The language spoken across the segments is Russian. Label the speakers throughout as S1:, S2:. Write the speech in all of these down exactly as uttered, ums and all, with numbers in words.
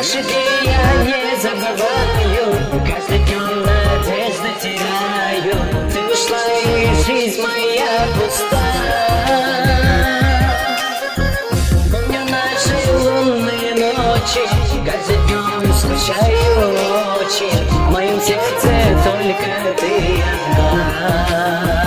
S1: Наши дни я не забываю, каждый днем надежды теряю. Ты ушла, и жизнь моя пуста. Помню наши лунные ночи, каждый днем скучаю очень. В моем сердце только ты одна.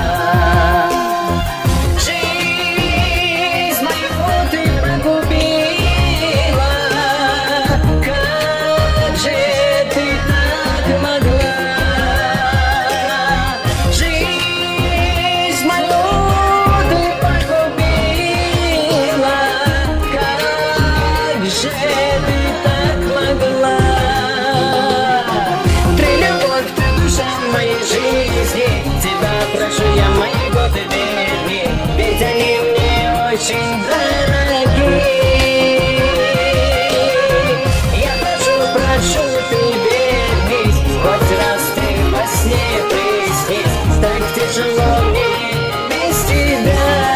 S1: Ведь они мне очень дороги. Я прошу, прошу, ты вернись, хоть раз ты во сне приснись. Так тяжело мне без тебя.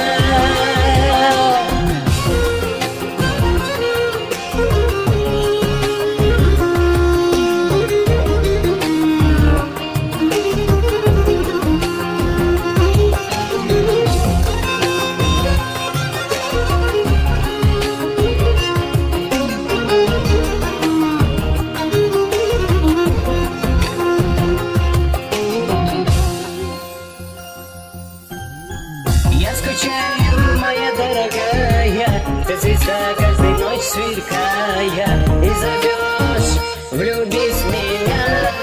S1: Я скучаю, моя дорогая, ты звезда, каждую ночь сверкая, и зовешь, влюбись в меня.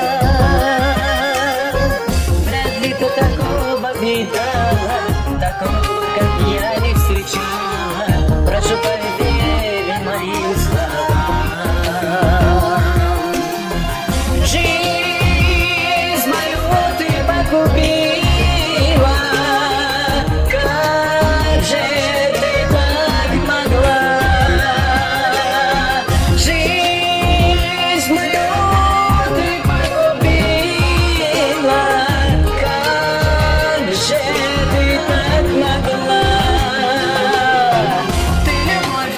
S1: Вряд ли ты такого видала, такого, как я, не встречала. Прошу, поверь моим словам. Жизнь мою ты погубила.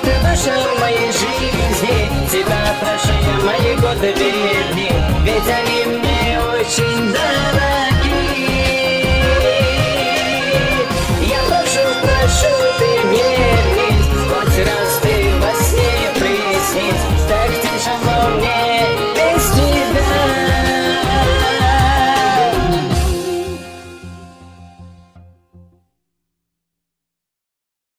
S1: Тебя прошу, я мои годы верни, ведь они